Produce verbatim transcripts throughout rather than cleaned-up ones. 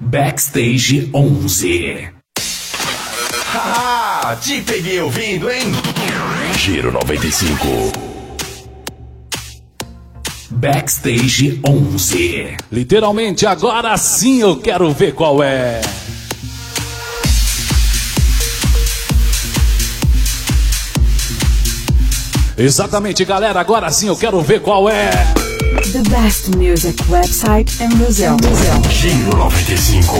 Backstage onze. Haha, te peguei ouvindo, hein? Giro noventa e cinco. Backstage onze. Literalmente, agora sim eu quero ver qual é. Exatamente, galera, agora sim eu quero ver qual é. The best music website in Brazil. Giro noventa e cinco.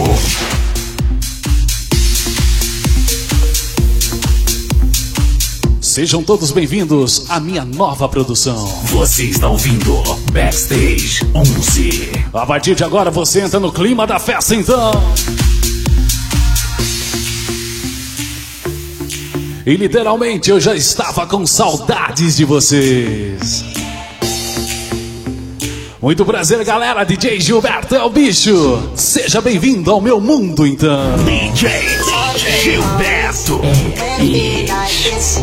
Sejam todos bem-vindos à minha nova produção. Você está ouvindo Backstage onze. A partir de agora você entra no clima da festa, então. E literalmente eu já estava com saudades de vocês. Muito prazer, galera. D J Gilberto é o bicho. Seja bem-vindo ao meu mundo, então. D J Gilberto é bicho.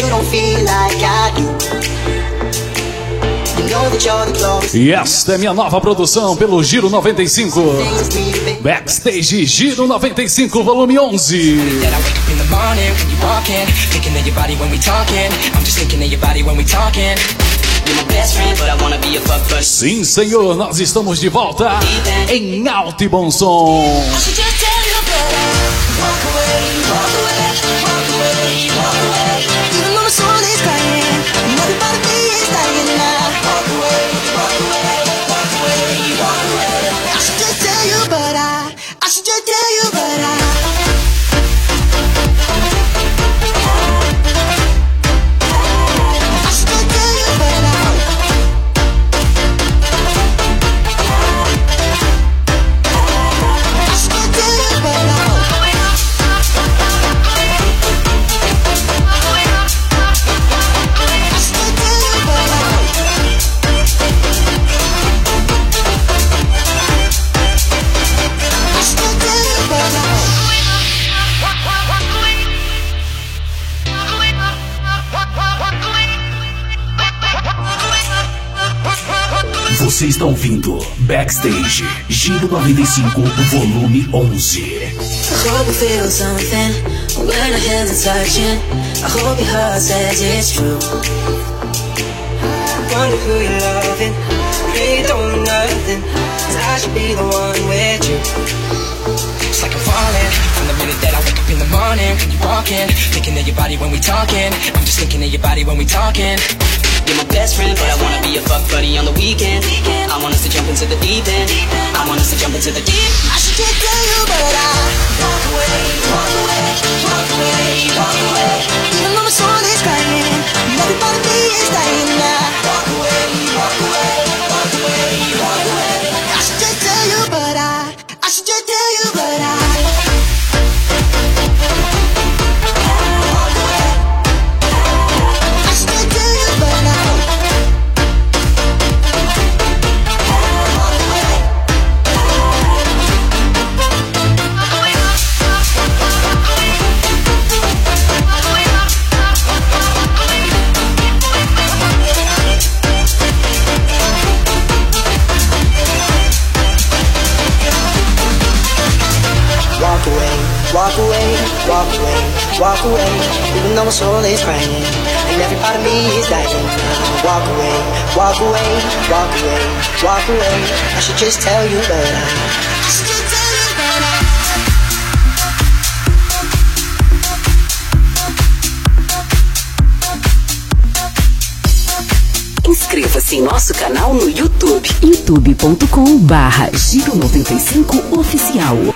E esta é minha nova produção pelo Giro noventa e cinco. Backstage Giro noventa e cinco, volume onze. Sim, senhor, nós estamos de volta em alto e bom som. Você está ouvindo Backstage Giro noventa e cinco, volume onze. I hope you feel something when our hands are touching. I hope your heart says it's true. Wonder who you're loving, really don't mean nothing, 'cause I should be the one with you. It's like I'm falling from the minute that I wake up in the morning. When you walk in, thinking of your body when we talking. I'm just thinking of your body when we talking. You're my best friend, but I wanna be a fuck buddy on the weekend. I want us to jump into the deep end. I want us to jump into the deep. I should just tell you, but I walk away, walk away, walk away, walk away. Even though my soul is crying, nothing but me is dying now. Walk away, walk away, walk away, walk away. I should just tell you, but I, I should just tell you, but I. Walk away, walk away, walk away. Even though my soul is crying and every part of me is dying. Walk away, walk away, walk away, walk away. I should just tell you, but I, I should just tell you, but I. Inscreva-se em nosso canal no YouTube, youtube ponto com barra Giro noventa e cinco Oficial.